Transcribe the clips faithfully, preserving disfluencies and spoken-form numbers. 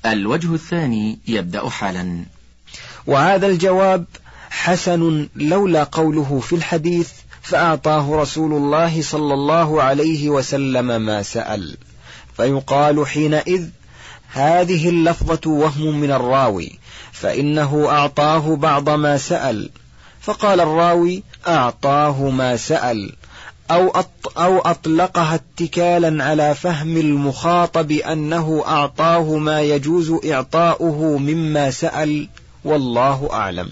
الوجه الثاني يبدأ حالا. وهذا الجواب حسن لولا قوله في الحديث فأعطاه رسول الله صلى الله عليه وسلم ما سأل، فيقال حينئذ هذه اللفظة وهم من الراوي، فإنه أعطاه بعض ما سأل، فقال الراوي أعطاه ما سأل، أو أو أطلقها اتكالا على فهم المخاطب أنه أعطاه ما يجوز إعطاؤه مما سأل، والله أعلم.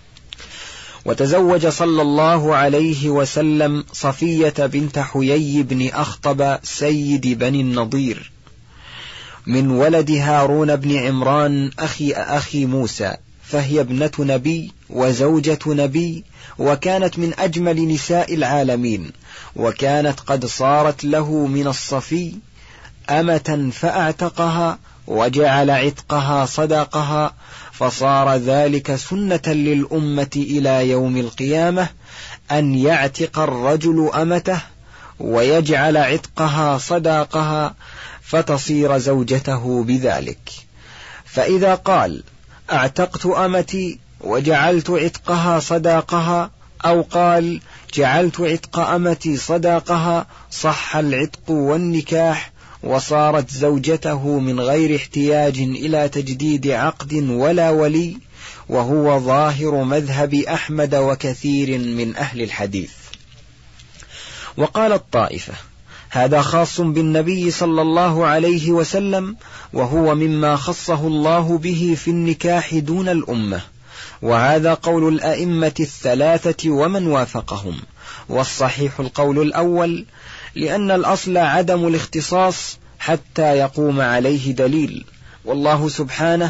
وتزوج صلى الله عليه وسلم صفية بنت حيي بن أخطب سيد بني النضير من ولد هارون بن عمران أخي أخي موسى، فهي ابنة نبي وزوجة نبي، وكانت من أجمل نساء العالمين، وكانت قد صارت له من الصفي أمة فأعتقها وجعل عتقها صدقها، فصار ذلك سنة للأمة إلى يوم القيامة أن يعتق الرجل أمته ويجعل عتقها صداقها فتصير زوجته بذلك. فإذا قال اعتقت أمتي وجعلت عتقها صداقها، أو قال جعلت عتق أمتي صداقها، صح العتق والنكاح وصارت زوجته من غير احتياج إلى تجديد عقد ولا ولي، وهو ظاهر مذهب أحمد وكثير من أهل الحديث. وقال الطائفة هذا خاص بالنبي صلى الله عليه وسلم، وهو مما خصه الله به في النكاح دون الأمة، وهذا قول الأئمة الثلاثة ومن وافقهم، والصحيح القول الأول، لأن الأصل عدم الاختصاص حتى يقوم عليه دليل، والله سبحانه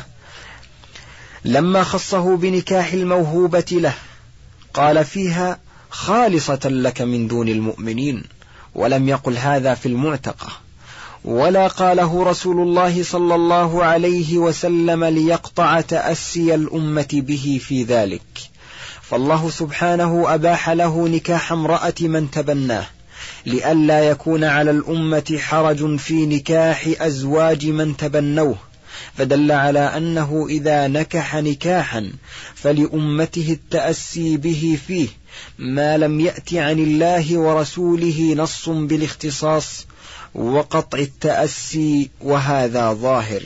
لما خصه بنكاح الموهوبة له قال فيها خالصة لك من دون المؤمنين، ولم يقل هذا في المعتقة، ولا قاله رسول الله صلى الله عليه وسلم ليقطع تأسي الأمة به في ذلك، فالله سبحانه أباح له نكاح امرأة من تبناه لئلا يكون على الأمة حرج في نكاح أزواج من تبنوه، فدل على أنه إذا نكح نكاحا فلأمته التأسي به فيه ما لم يأت عن الله ورسوله نص بالاختصاص وقطع التأسي، وهذا ظاهر.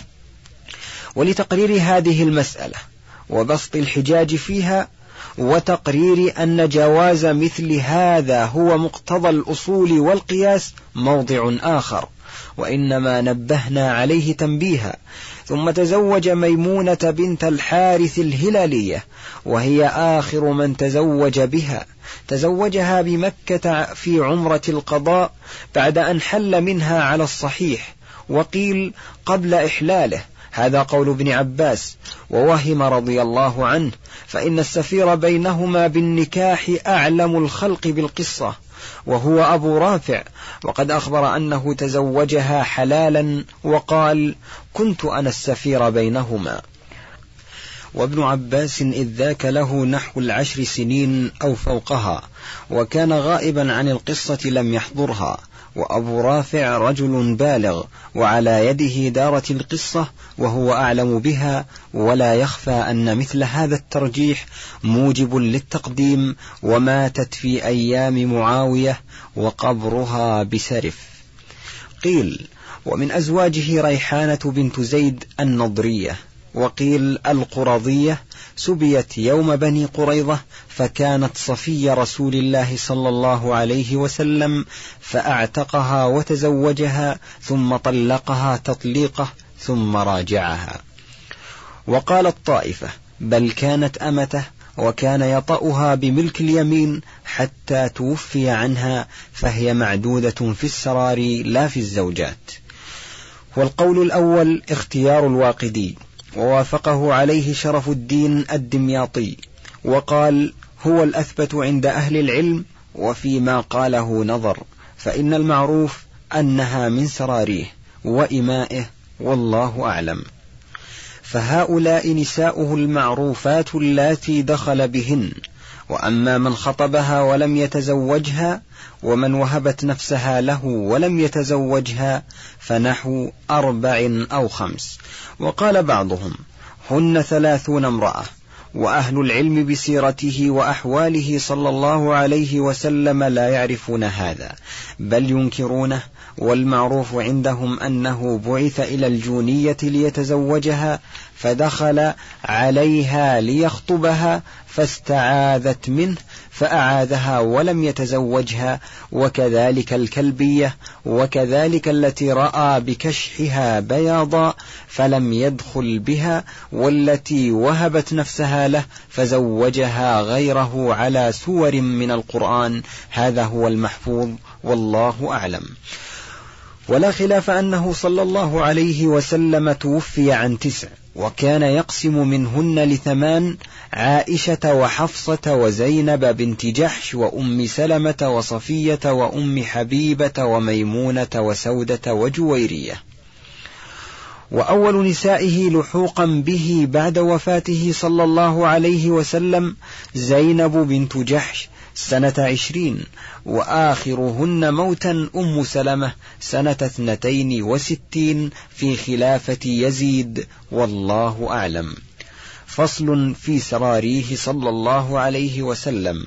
ولتقرير هذه المسألة وبسط الحجاج فيها وتقرير أن جواز مثل هذا هو مقتضى الأصول والقياس موضع آخر، وإنما نبهنا عليه تنبيها. ثم تزوج ميمونة بنت الحارث الهلالية، وهي آخر من تزوج بها، تزوجها بمكة في عمرة القضاء بعد أن حل منها على الصحيح، وقيل قبل إحلاله، هذا قول ابن عباس، ووهم رضي الله عنه، فإن السفير بينهما بالنكاح أعلم الخلق بالقصة، وهو أبو رافع، وقد أخبر أنه تزوجها حلالا وقال كنت أنا السفير بينهما. وابن عباس إذ ذاك له نحو العشر سنين أو فوقها، وكان غائبا عن القصة لم يحضرها، وأبو رافع رجل بالغ وعلى يده دارت القصة وهو أعلم بها، ولا يخفى أن مثل هذا الترجيح موجب للتقديم، وماتت في أيام معاوية وقبرها بسرف. قيل ومن أزواجه ريحانة بنت زيد النضرية، وقيل القرظية، سبيت يوم بني قريظة، فكانت صفي رسول الله صلى الله عليه وسلم، فأعتقها وتزوجها ثم طلقها تطليقه ثم راجعها. وقال الطائفة بل كانت أمته، وكان يطأها بملك اليمين حتى توفي عنها، فهي معدودة في السرار لا في الزوجات. والقول الأول اختيار الواقدي، ووافقه عليه شرف الدين الدمياطي، وقال هو الأثبت عند أهل العلم، وفيما قاله نظر، فإن المعروف أنها من سراريه وإمائه، والله أعلم. فهؤلاء نساؤه المعروفات اللاتي دخل بهن، وأما من خطبها ولم يتزوجها ومن وهبت نفسها له ولم يتزوجها فنحو أربع أو خمس. وقال بعضهم هن ثلاثون امرأة. وأهل العلم بسيرته وأحواله صلى الله عليه وسلم لا يعرفون هذا بل ينكرونه، والمعروف عندهم أنه بعث إلى الجونية ليتزوجها فدخل عليها ليخطبها فاستعاذت منه فأعاذها ولم يتزوجها، وكذلك الكلبية، وكذلك التي رأى بكشحها بياضا فلم يدخل بها، والتي وهبت نفسها له فزوجها غيره على سور من القرآن. هذا هو المحفوظ والله أعلم. ولا خلاف أنه صلى الله عليه وسلم توفي عن تسع، وكان يقسم منهن لثمان: عائشة وحفصة وزينب بنت جحش وأم سلمة وصفية وأم حبيبة وميمونة وسودة وجويرية. وأول نسائه لحوقا به بعد وفاته صلى الله عليه وسلم زينب بنت جحش سنة عشرين، وآخرهن موتا أم سلمة سنة اثنتين وستين في خلافة يزيد، والله أعلم. فصل في سراريه صلى الله عليه وسلم.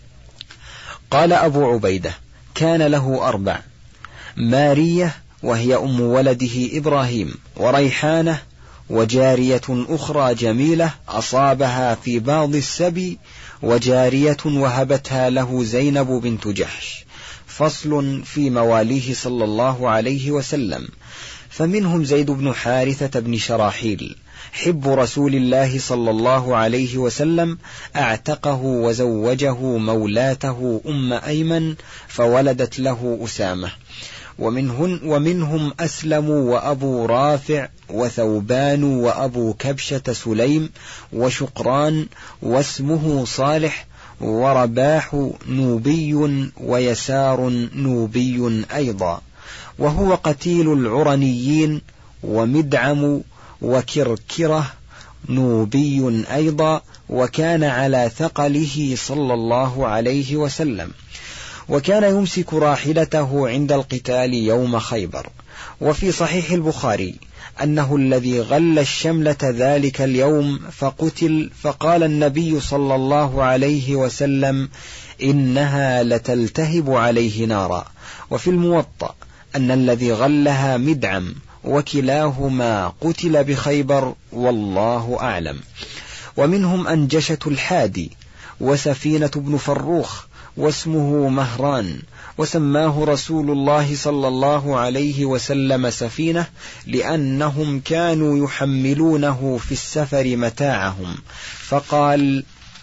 قال أبو عبيدة: كان له أربع: مارية وهي أم ولده إبراهيم، وريحانة، وجارية أخرى جميلة أصابها في بعض السبي، وجارية وهبتها له زينب بنت جحش. فصل في مواليه صلى الله عليه وسلم. فمنهم زيد بن حارثة بن شراحيل حب رسول الله صلى الله عليه وسلم، اعتقه وزوجه مولاته أم أيمن فولدت له أسامة. ومنهن ومنهم أسلم وأبو رافع وثوبان وأبو كبشة سليم وشقران واسمه صالح، ورباح نوبي ويسار نوبي أيضا، وهو قتيل العرنيين، ومدعم وكركرة نوبي أيضا، وكان على ثقله صلى الله عليه وسلم، وكان يمسك راحلته عند القتال يوم خيبر. وفي صحيح البخاري أنه الذي غل الشملة ذلك اليوم فقتل، فقال النبي صلى الله عليه وسلم: إنها لتلتهب عليه نارا. وفي الموطأ أن الذي غلها مدعم، وكلاهما قتل بخيبر، والله أعلم. ومنهم أنجشة الحادي، وسفينة بن فروخ، واسمه مهران، وسماه رسول الله صلى الله عليه وسلم سفينة لأنهم كانوا يحملونه في السفر متاعهم، فقال: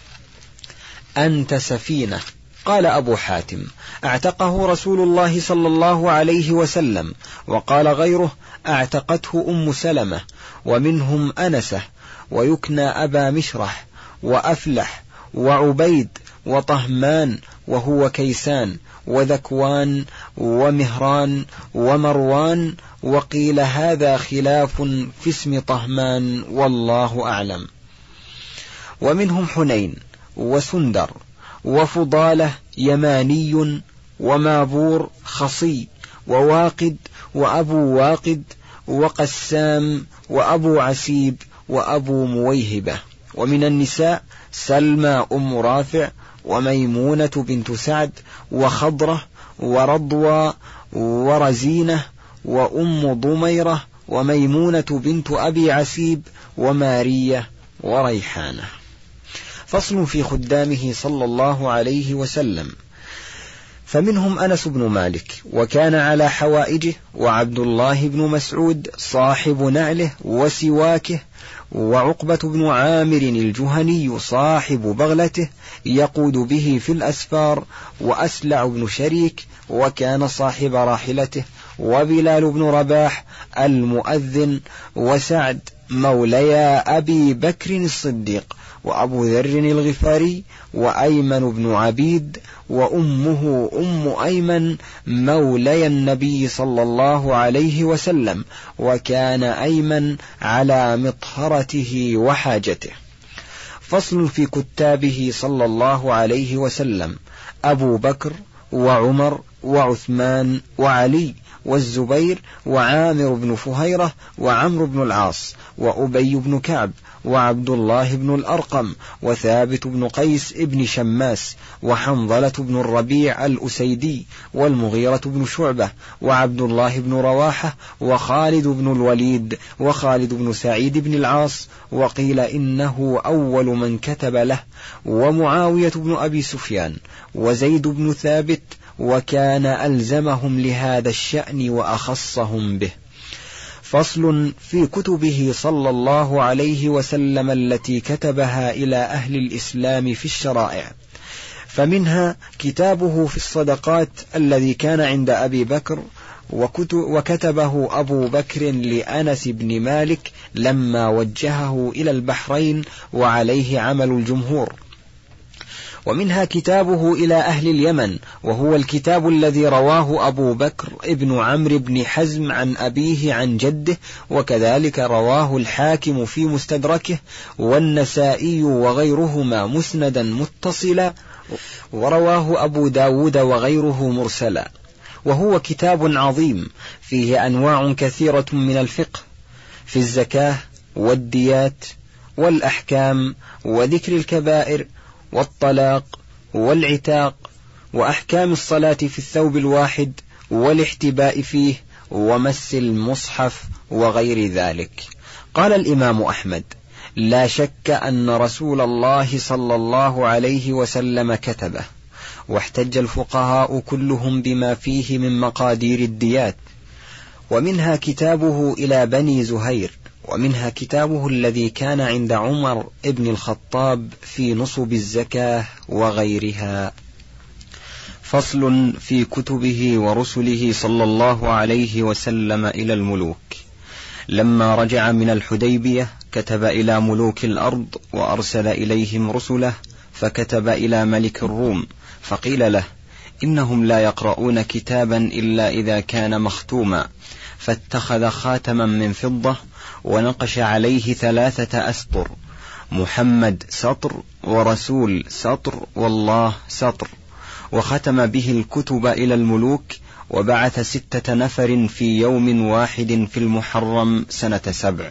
أنت سفينة. قال أبو حاتم: اعتقه رسول الله صلى الله عليه وسلم. وقال غيره: اعتقته أم سلمة. ومنهم أنسة، ويكنى أبا مشرح، وأفلح، وعبيد، وطهمان وهو كيسان، وذكوان، ومهران، ومروان. وقيل هذا خلاف في اسم طهمان، والله أعلم. ومنهم حنين، وسندر، وفضالة يماني، ومابور خصي، وواقد، وأبو واقد، وقسام، وأبو عسيب، وأبو مويهبة. ومن النساء سلمى أم رافع، وميمونة بنت سعد، وخضرة، ورضوى، ورزينة، وأم ضميرة، وميمونة بنت أبي عسيب، ومارية، وريحانة. فصل في خدامه صلى الله عليه وسلم. فمنهم أنس بن مالك، وكان على حوائجه، وعبد الله بن مسعود صاحب نعله وسواكه، وعقبة بن عامر الجهني صاحب بغلته يقود به في الأسفار، وأسلع بن شريك وكان صاحب راحلته، وبلال بن رباح المؤذن، وسعد موليا أبي بكر الصديق، وأبو ذر الغفاري، وأيمن بن عبيد، وأمه أم أيمن مولي النبي صلى الله عليه وسلم، وكان أيمن على مطهرته وحاجته. فصل في كتابه صلى الله عليه وسلم: أبو بكر وعمر وعثمان وعلي والزبير وعامر بن فهيرة وعمرو بن العاص وأبي بن كعب وعبد الله بن الأرقم وثابت بن قيس بن شماس وحنظلة بن الربيع الأسيدي والمغيرة بن شعبة وعبد الله بن رواحة وخالد بن الوليد وخالد بن سعيد بن العاص، وقيل إنه أول من كتب له، ومعاوية بن أبي سفيان وزيد بن ثابت، وكان ألزمهم لهذا الشأن وأخصهم به. فصل في كتبه صلى الله عليه وسلم التي كتبها إلى أهل الإسلام في الشرائع، فمنها كتابه في الصدقات الذي كان عند أبي بكر، وكتبه أبو بكر لأنس بن مالك لما وجهه إلى البحرين، وعليه عمل الجمهور. ومنها كتابه إلى أهل اليمن، وهو الكتاب الذي رواه أبو بكر ابن عمرو بن حزم عن أبيه عن جده، وكذلك رواه الحاكم في مستدركه والنسائي وغيرهما مسندا متصلا، ورواه أبو داود وغيره مرسلا. وهو كتاب عظيم فيه أنواع كثيرة من الفقه في الزكاة والديات والأحكام وذكر الكبائر والطلاق والعتاق وأحكام الصلاة في الثوب الواحد والاحتباء فيه ومس المصحف وغير ذلك. قال الإمام أحمد: لا شك أن رسول الله صلى الله عليه وسلم كتبه، واحتج الفقهاء كلهم بما فيه من مقادير الديات. ومنها كتابه إلى بني زهير، ومنها كتابه الذي كان عند عمر ابن الخطاب في نصب الزكاة وغيرها. فصل في كتبه ورسله صلى الله عليه وسلم إلى الملوك. لما رجع من الحديبية كتب إلى ملوك الأرض وأرسل إليهم رسله، فكتب إلى ملك الروم فقيل له: إنهم لا يقرؤون كتابا إلا إذا كان مختوما، فاتخذ خاتما من فضة ونقش عليه ثلاثة أسطر: محمد سطر، ورسول سطر، والله سطر، وختم به الكتب إلى الملوك، وبعث ستة نفر في يوم واحد في المحرم سنة سبع.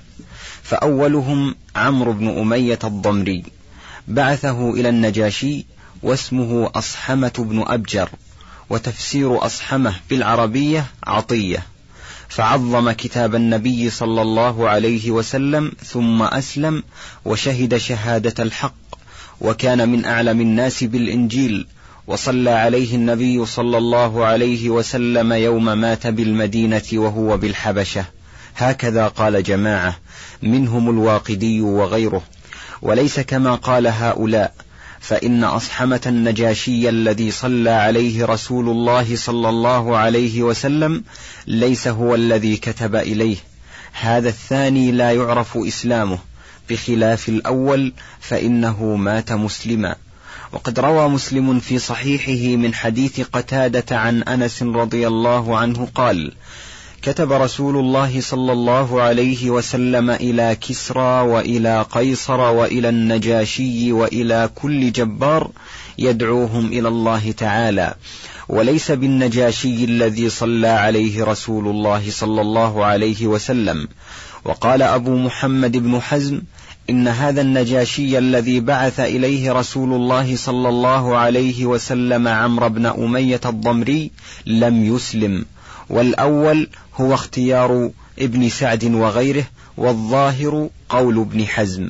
فأولهم عمرو بن أمية الضمري، بعثه إلى النجاشي، واسمه أصحمة بن أبجر، وتفسير أصحمة بالعربية عطية، فعظم كتاب النبي صلى الله عليه وسلم ثم أسلم وشهد شهادة الحق، وكان من أعلم الناس بالإنجيل، وصلى عليه النبي صلى الله عليه وسلم يوم مات بالمدينة وهو بالحبشة. هكذا قال جماعة منهم الواقدي وغيره، وليس كما قال هؤلاء، فإن أصحمة النجاشي الذي صلى عليه رسول الله صلى الله عليه وسلم ليس هو الذي كتب إليه، هذا الثاني لا يعرف إسلامه، بخلاف الأول فإنه مات مسلما. وقد روى مسلم في صحيحه من حديث قتادة عن أنس رضي الله عنه قال: كتب رسول الله صلى الله عليه وسلم إلى كسرى وإلى قيصر وإلى النجاشي وإلى كل جبار يدعوهم إلى الله تعالى، وليس بالنجاشي الذي صلى عليه رسول الله صلى الله عليه وسلم. وقال أبو محمد بن حزم: إن هذا النجاشي الذي بعث إليه رسول الله صلى الله عليه وسلم عمرو بن أمية الضمري لم يسلم، والأول هو اختيار ابن سعد وغيره، والظاهر قول ابن حزم.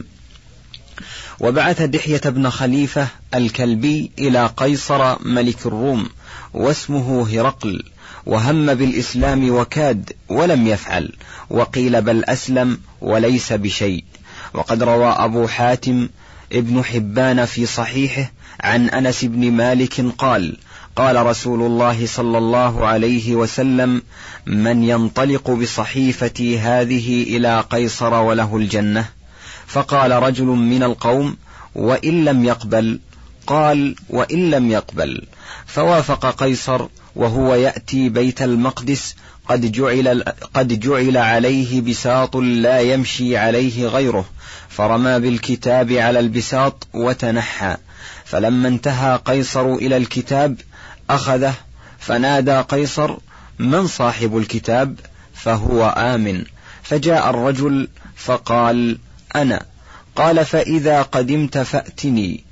وبعث دحية بن خليفة الكلبي إلى قيصر ملك الروم، واسمه هرقل، وهم بالإسلام وكاد ولم يفعل، وقيل بل أسلم وليس بشيء. وقد روى أبو حاتم ابن حبان في صحيحه عن أنس بن مالك قال: قال رسول الله صلى الله عليه وسلم: من ينطلق بصحيفتي هذه إلى قيصر وله الجنة؟ فقال رجل من القوم: وإن لم يقبل؟ قال: وإن لم يقبل. فوافق قيصر وهو يأتي بيت المقدس قد جعل, قد جعل عليه بساط لا يمشي عليه غيره، فرمى بالكتاب على البساط وتنحى. فلما انتهى قيصر إلى الكتاب أخذه، فنادى قيصر: من صاحب الكتاب؟ فهو آمن. فجاء الرجل فقال: أنا. قال: فإذا قدمت فأتني.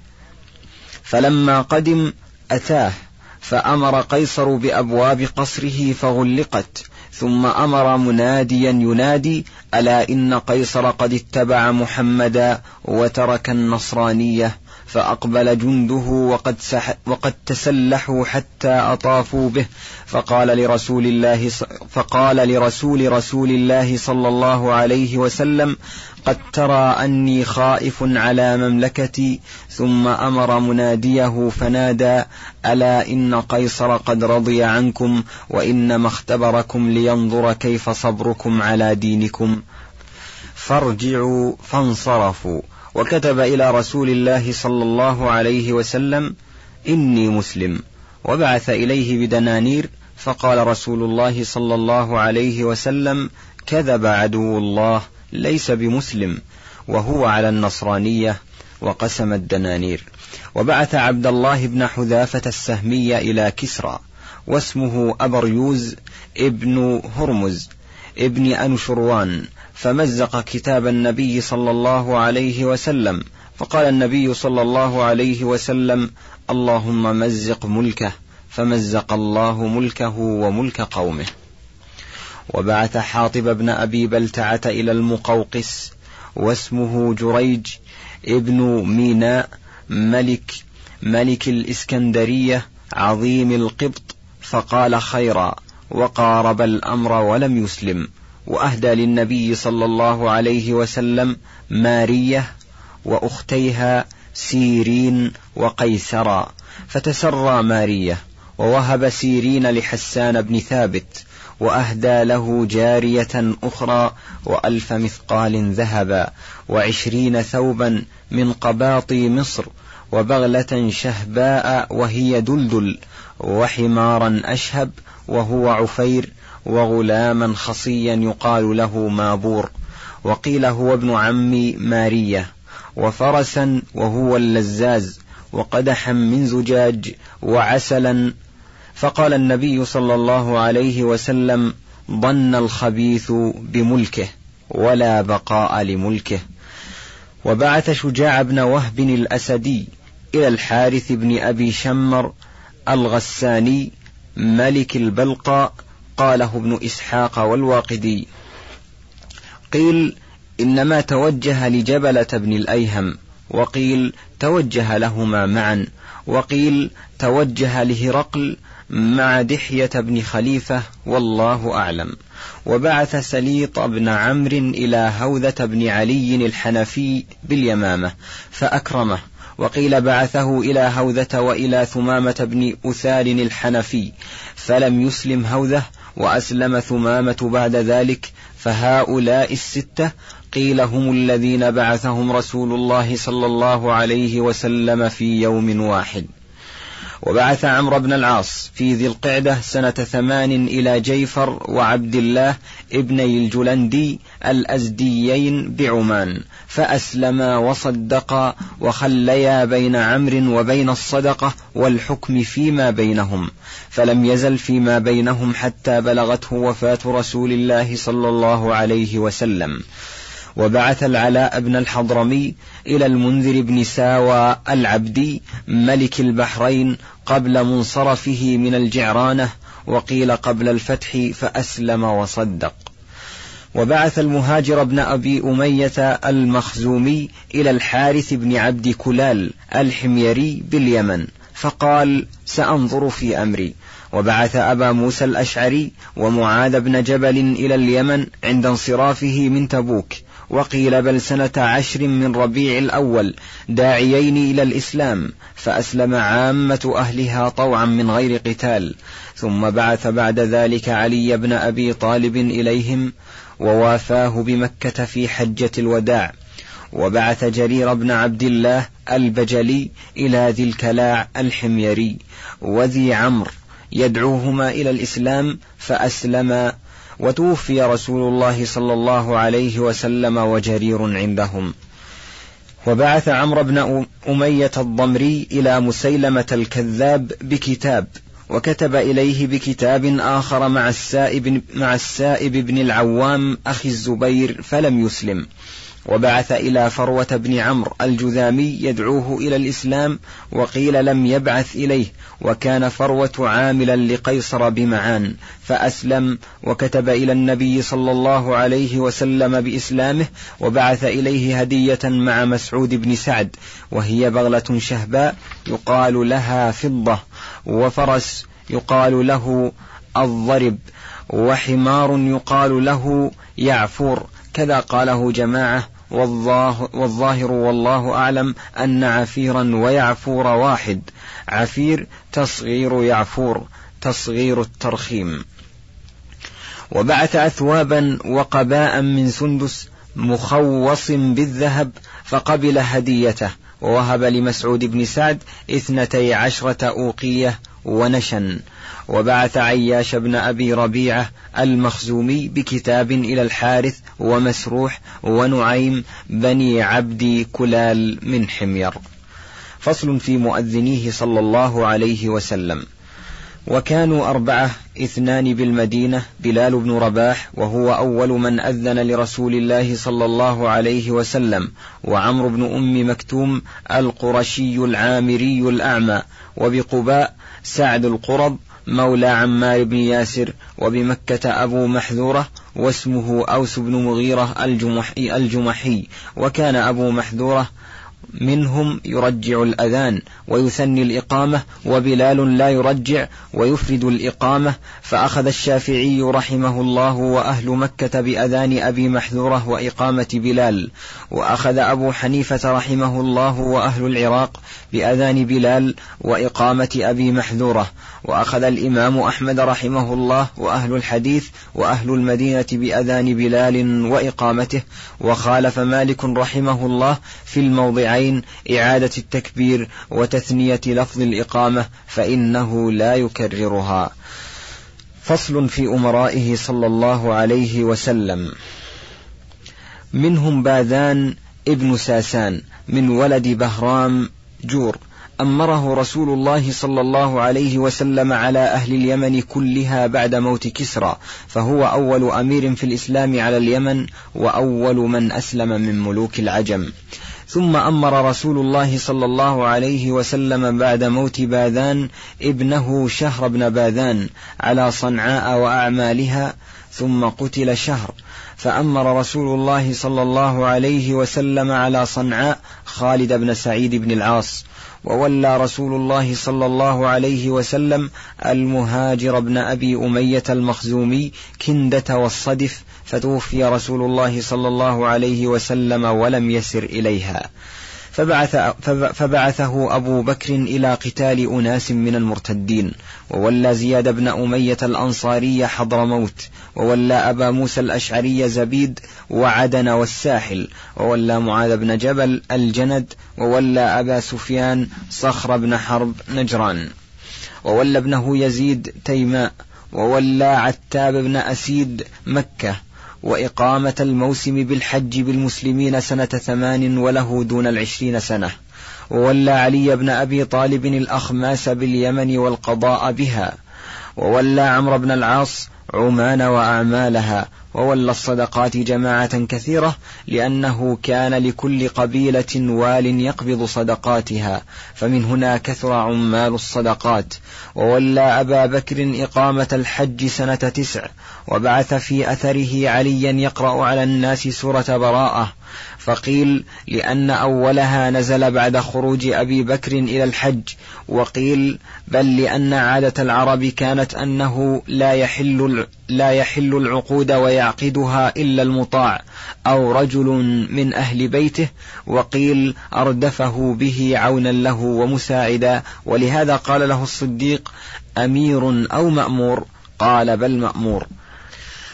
فلما قدم أتاه، فأمر قيصر بأبواب قصره فغلقت، ثم أمر مناديا ينادي: ألا إن قيصر قد اتبع محمدا وترك النصرانية. فأقبل جنده وقد, وقد تسلحوا حتى أطافوا به، فقال لرسول الله فقال لرسول رسول الله صلى الله عليه وسلم: قد ترى أني خائف على مملكتي. ثم أمر مناديه فنادى: ألا إن قيصر قد رضي عنكم، وإنما اختبركم لينظر كيف صبركم على دينكم. فارجعوا. فانصرفوا. وكتب إلى رسول الله صلى الله عليه وسلم: إني مسلم، وبعث إليه بدنانير. فقال رسول الله صلى الله عليه وسلم: كذب عدو الله، ليس بمسلم، وهو على النصرانية. وقسم الدنانير. وبعث عبد الله بن حذافة السهمي إلى كسرى، واسمه أبريوز ابن هرمز ابن أنشروان، فمزق كتاب النبي صلى الله عليه وسلم. فقال النبي صلى الله عليه وسلم: اللهم مزق ملكه. فمزق الله ملكه وملك قومه. وبعث حاطب بن أبي بلتعة إلى المقوقس، واسمه جريج ابن ميناء ملك ملك الإسكندرية عظيم القبط، فقال خيرا، وقارب الأمر ولم يسلم. وأهدى للنبي صلى الله عليه وسلم مارية وأختيها سيرين وقيسرا، فتسرى مارية، ووهب سيرين لحسان بن ثابت، وأهدى له جارية أخرى وألف مثقال ذهبا، وعشرين ثوبا من قباطي مصر، وبغلة شهباء وهي دلدل، وحمارا أشهب وهو عفير، وغلاما خصيا يقال له مابور، وقيل هو ابن عم مارية، وفرسا وهو اللزاز، وقدحا من زجاج، وعسلا. فقال النبي صلى الله عليه وسلم: ضن الخبيث بملكه، ولا بقاء لملكه. وبعث شجاع بن وهب الأسدي إلى الحارث بن أبي شمر الغساني ملك البلقاء، قاله ابن إسحاق والواقدي. قيل إنما توجه لجبلة بن الأيهم، وقيل توجه لهما معا، وقيل توجه لهرقل مع دحية بن خليفة، والله أعلم. وبعث سليط بن عمرو إلى هوذة بن علي الحنفي باليمامة فأكرمه، وقيل بعثه إلى هوذة وإلى ثمامة بن أثال الحنفي، فلم يسلم هوذة، وأسلم ثمامة بعد ذلك. فهؤلاء الستة قيل هم الذين بعثهم رسول الله صلى الله عليه وسلم في يوم واحد. وبعث عمرو بن العاص في ذي القعدة سنة ثمان إلى جيفر وعبد الله ابني الجلندي الأزديين بعمان، فأسلما وصدقا، وخليا بين عمرو وبين الصدقة والحكم فيما بينهم، فلم يزل فيما بينهم حتى بلغته وفاة رسول الله صلى الله عليه وسلم. وبعث العلاء بن الحضرمي إلى المنذر بن ساوى العبدي ملك البحرين قبل منصرفه من الجعرانة، وقيل قبل الفتح، فأسلم وصدق. وبعث المهاجر بن أبي أمية المخزومي إلى الحارث بن عبد كلال الحميري باليمن، فقال: سأنظر في أمري. وبعث أبا موسى الأشعري ومعاذ بن جبل إلى اليمن عند انصرافه من تبوك، وقيل بل سنة عشر من ربيع الأول، داعيين إلى الإسلام، فأسلم عامة أهلها طوعا من غير قتال. ثم بعث بعد ذلك علي بن أبي طالب إليهم، ووافاه بمكة في حجة الوداع. وبعث جرير بن عبد الله البجلي إلى ذي الكلاع الحميري وذي عمرو يدعوهما إلى الإسلام فأسلما، وتوفي رسول الله صلى الله عليه وسلم وجرير عندهم. وبعث عمرو بن أمية الضمري إلى مسيلمة الكذاب بكتاب، وكتب إليه بكتاب آخر مع السائب, مع السائب بن العوام أخي الزبير فلم يسلم. وبعث إلى فروة بن عمرو الجذامي يدعوه إلى الإسلام، وقيل لم يبعث إليه، وكان فروة عاملا لقيصر بمعان فأسلم، وكتب إلى النبي صلى الله عليه وسلم بإسلامه، وبعث إليه هدية مع مسعود بن سعد، وهي بغلة شهباء يقال لها فضة، وفرس يقال له الضرب، وحمار يقال له يعفور، كذا قاله جماعة، والظاهر والله أعلم أن عفيرا ويعفور واحد، عفير تصغير يعفور تصغير الترخيم. وبعث أثوابا وقباء من سندس مخوص بالذهب فقبل هديته، ووهب لمسعود بن سعد اثنتي عشرة أوقية ونشن. وبعث عياش بن أبي ربيعة المخزومي بكتاب إلى الحارث ومسروح ونعيم بني عبد كلال من حمير. فصل في مؤذنيه صلى الله عليه وسلم. وكانوا أربعة، اثنان بالمدينة، بلال بن رباح وهو أول من أذن لرسول الله صلى الله عليه وسلم، وعمرو بن أم مكتوم القرشي العامري الأعمى، وبقباء سعد القرض مولى عمار بن ياسر، وبمكة أبو محذورة واسمه أوس بن مغيرة الجمحي, الجمحي وكان أبو محذورة منهم يرجع الأذان ويثني الإقامة، وبلال لا يرجع ويفرد الإقامة، فأخذ الشافعي رحمه الله وأهل مكة بأذان أبي محذورة وإقامة بلال، وأخذ أبو حنيفة رحمه الله وأهل العراق بأذان بلال وإقامة أبي محذورة، وأخذ الإمام أحمد رحمه الله وأهل الحديث وأهل المدينة بأذان بلال وإقامته، وخالف مالك رحمه الله في الموضعين إعادة التكبير وتثنية لفظ الإقامة فإنه لا يكررها. فصل في أمرائه صلى الله عليه وسلم. منهم باذان ابن ساسان من ولد بهرام جور، أمره رسول الله صلى الله عليه وسلم على أهل اليمن كلها بعد موت كسرى، فهو أول أمير في الإسلام على اليمن وأول من أسلم من ملوك العجم. ثم أمر رسول الله صلى الله عليه وسلم بعد موت باذان ابنه شهر بن باذان على صنعاء وأعمالها، ثم قتل شهر، فأمر رسول الله صلى الله عليه وسلم على صنعاء خالد بن سعيد بن العاص، وولى رسول الله صلى الله عليه وسلم المهاجر بن أبي أمية المخزومي كندة والصدف، فتوفي رسول الله صلى الله عليه وسلم ولم يسر إليها، فبعث فبعثه أبو بكر إلى قتال أناس من المرتدين، وولى زياد بن أمية الأنصاري حضرموت، وولى أبا موسى الأشعري زبيد وعدن والساحل، وولى معاذ بن جبل الجند، وولى أبا سفيان صخر بن حرب نجران، وولى ابنه يزيد تيماء، وولى عتاب بن أسيد مكة، وإقامة الموسم بالحج بالمسلمين سنة ثمان وله دون العشرين سنة، وولى علي بن أبي طالب الأخماس باليمن والقضاء بها، وولى عمرو بن العاص عمان وأعمالها، وولى الصدقات جماعة كثيرة لأنه كان لكل قبيلة وال يقبض صدقاتها، فمن هنا كثر عمال الصدقات. وولى أبا بكر إقامة الحج سنة تسع، وبعث في أثره عليا يقرأ على الناس سورة براءة، فقيل لأن أولها نزل بعد خروج أبي بكر إلى الحج، وقيل بل لأن عادة العرب كانت أنه لا يحل, لا يحل العقود ويعقدها إلا المطاع أو رجل من أهل بيته، وقيل أردفه به عونا له ومساعدا، ولهذا قال له الصديق أمير أو مأمور؟ قال بل مأمور.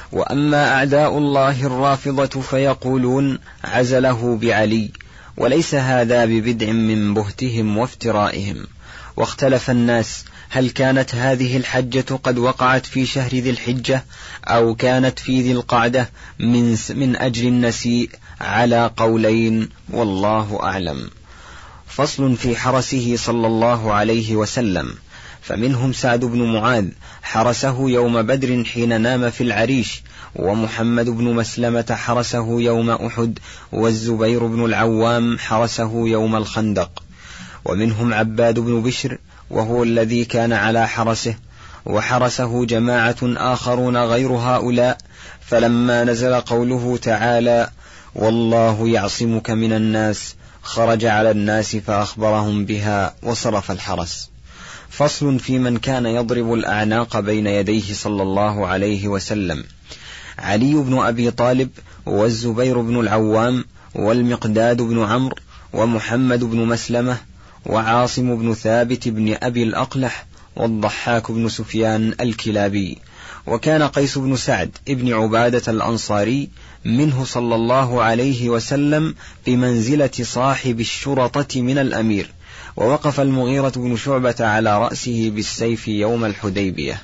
وأما أعداء الله الرافضة فيقولون عزله بعلي، وليس هذا ببدع من بهتهم وافترائهم. واختلف الناس هل كانت هذه الحجة قد وقعت في شهر ذي الحجة أو كانت في ذي القعدة من, من أجل النسيء، على قولين والله أعلم. فصل في حرسه صلى الله عليه وسلم. فمنهم سعد بن معاذ حرسه يوم بدر حين نام في العريش، ومحمد بن مسلمة حرسه يوم أحد، والزبير بن العوام حرسه يوم الخندق. ومنهم عباد بن بشر وهو الذي كان على حرسه، وحرسه جماعة آخرون غير هؤلاء. فلما نزل قوله تعالى والله يعصمك من الناس خرج على الناس فأخبرهم بها وصرف الحرس. فصل في من كان يضرب الأعناق بين يديه صلى الله عليه وسلم. علي بن أبي طالب والزبير بن العوام والمقداد بن عمرو ومحمد بن مسلمة وعاصم بن ثابت بن أبي الأقلح والضحاك بن سفيان الكلابي. وكان قيس بن سعد ابن عبادة الأنصاري منه صلى الله عليه وسلم بمنزلة صاحب الشرطة من الأمير. ووقف المغيرة بن شعبة على رأسه بالسيف يوم الحديبية.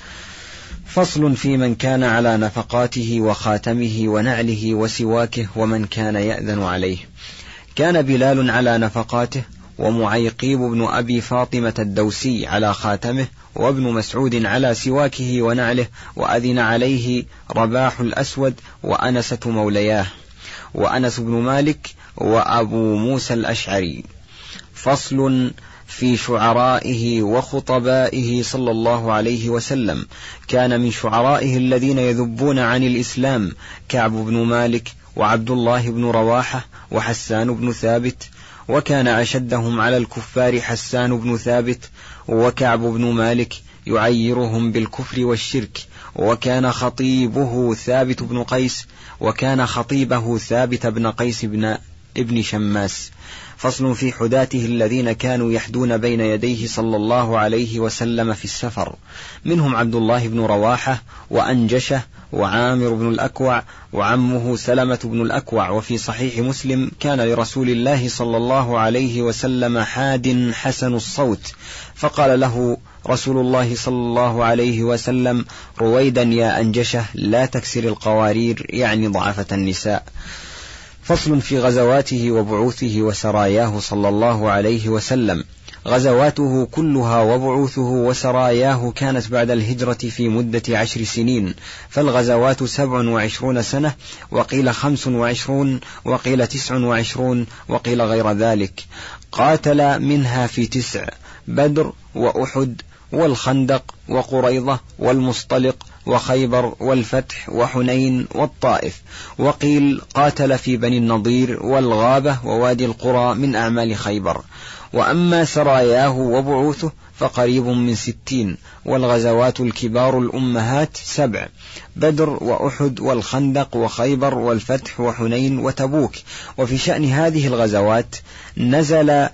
فصل في من كان على نفقاته وخاتمه ونعله وسواكه ومن كان يأذن عليه. كان بلال على نفقاته، ومعيقيب بن أبي فاطمة الدوسي على خاتمه، وابن مسعود على سواكه ونعله، وأذن عليه رباح الأسود وأنسة مولياه، وأنس بن مالك وأبو موسى الأشعري. فصل في شعرائه وخطبائه صلى الله عليه وسلم. كان من شعرائه الذين يذبون عن الإسلام كعب بن مالك وعبد الله بن رواحة وحسان بن ثابت. وكان أشدهم على الكفار حسان بن ثابت وكعب بن مالك يعيرهم بالكفر والشرك. وكان خطيبه ثابت بن قيس وكان خطيبه ثابت بن قيس بن ابن شماس. فصل في حداته الذين كانوا يحدون بين يديه صلى الله عليه وسلم في السفر. منهم عبد الله بن رواحة وأنجشة وعامر بن الأكوع وعمه سلمة بن الأكوع. وفي صحيح مسلم كان لرسول الله صلى الله عليه وسلم حاد حسن الصوت، فقال له رسول الله صلى الله عليه وسلم رويدا يا أنجشة لا تكسر القوارير، يعني ضعفة النساء. فصل في غزواته وبعوثه وسراياه صلى الله عليه وسلم. غزواته كلها وبعوثه وسراياه كانت بعد الهجرة في مدة عشر سنين، فالغزوات سبع وعشرون سنة، وقيل خمس وعشرون، وقيل تسع وعشرون، وقيل غير ذلك. قاتل منها في تسع: بدر وأحد والخندق وقريضة والمصطلق وخيبر والفتح وحنين والطائف. وقيل قاتل في بني النضير والغابة ووادي القرى من أعمال خيبر. وأما سراياه وبعوثه فقريب من ستين، والغزوات الكبار الأمهات سبع: بدر وأحد والخندق وخيبر والفتح وحنين وتبوك. وفي شأن هذه الغزوات نزل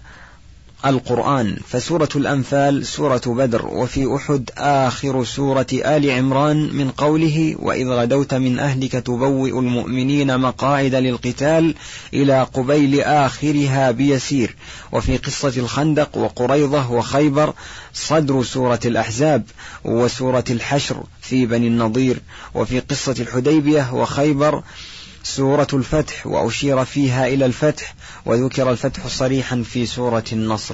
القرآن، فسورة الأنفال سورة بدر، وفي أحد آخر سورة آل عمران من قوله وإذ غدوت من أهلك تبوئ المؤمنين مقاعد للقتال إلى قبيل آخرها بيسير. وفي قصة الخندق وقريضة وخيبر صدر سورة الأحزاب وسورة الحشر في بني النضير. وفي قصة الحديبية وخيبر سورة الفتح وأشير فيها إلى الفتح، وذكر الفتح صريحا في سورة النصر.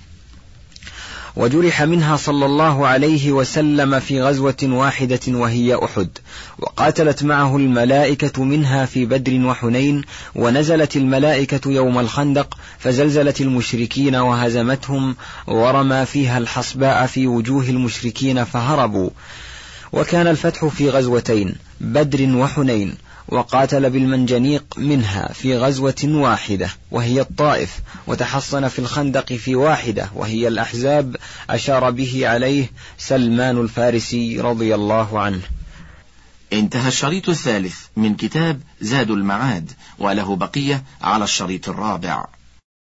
وجرح منها صلى الله عليه وسلم في غزوة واحدة وهي أحد، وقاتلت معه الملائكة منها في بدر وحنين. ونزلت الملائكة يوم الخندق فزلزلت المشركين وهزمتهم، ورمى فيها الحصباء في وجوه المشركين فهربوا. وكان الفتح في غزوتين بدر وحنين. وقاتل بالمنجنيق منها في غزوة واحدة وهي الطائف، وتحصن في الخندق في واحدة وهي الأحزاب، أشار به عليه سلمان الفارسي رضي الله عنه. انتهى الشريط الثالث من كتاب زاد المعاد، وله بقية على الشريط الرابع.